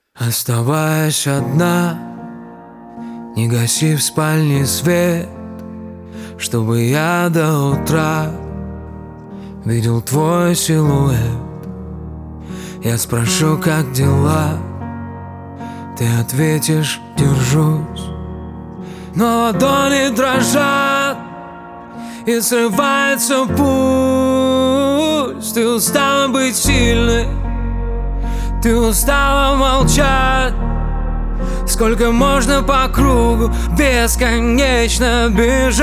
Оставаясь одна, не гаси в спальне свет, чтобы я до утра видел твой силуэт. Я спрошу, как дела, ты ответишь: держусь. Но ладони дрожат и срывается пульс. Ты устала быть сильной, ты устала молчать. Сколько можно по кругу бесконечно бежать?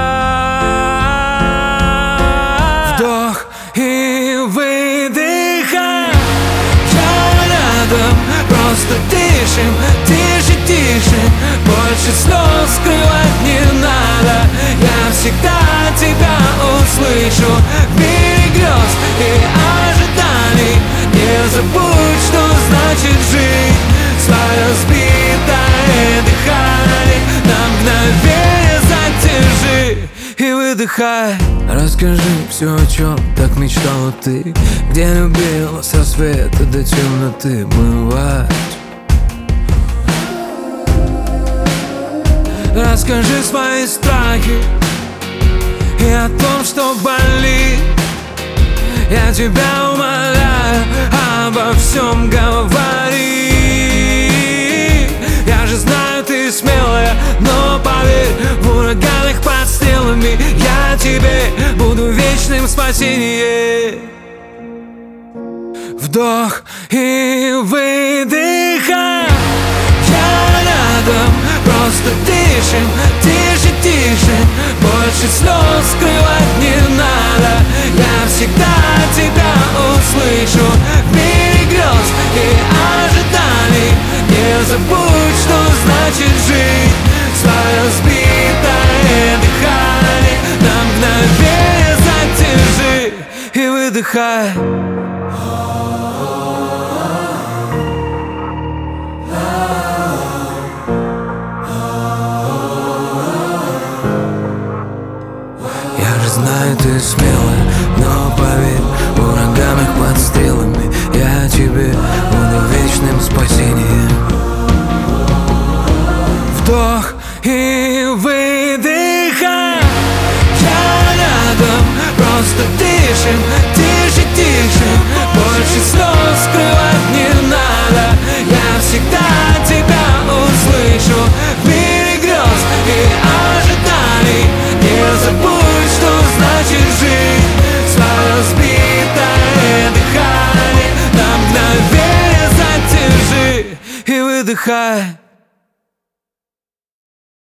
Вдох и выдыхай. Я рядом, просто дышим, тише, тише. Больше слез скрывать не надо. Я всегда тебя услышу в мире грез и ожиданий. Не забудь, что значит жить. Свое разбитое дыхание на мгновение задержи и выдыхай. Расскажи все, о чем так мечтала ты, где любила с рассвета до темноты бывать. Расскажи свои страхи и о том, что болит. Я тебя умоляю, обо всем говори. Я же знаю, ты смелая, но поверь, в ураганах под стрелами я тебе буду вечным спасением. Вдох и выдыхай. Я рядом, просто дышим, тише, тише. Больше слез скрывать не надо. Я всегда тебя услышу в мире грез и ожиданий. Не забудь, что значит жить. Свое разбитое дыхание на мгновение задержи и выдыхай. Знаю, ты смелая, но поверь, в ураганах под стрелами я тебе буду вечным спасением. Вдох и выдыхай. Я рядом, просто дышим, тише, тише. Больше слез скрывать не надо. Я всегда тебя услышу в мире грез и ожиданий. Не забудь, что значит жить. Свое разбитое дыхание на мгновение задержи и выдыхай.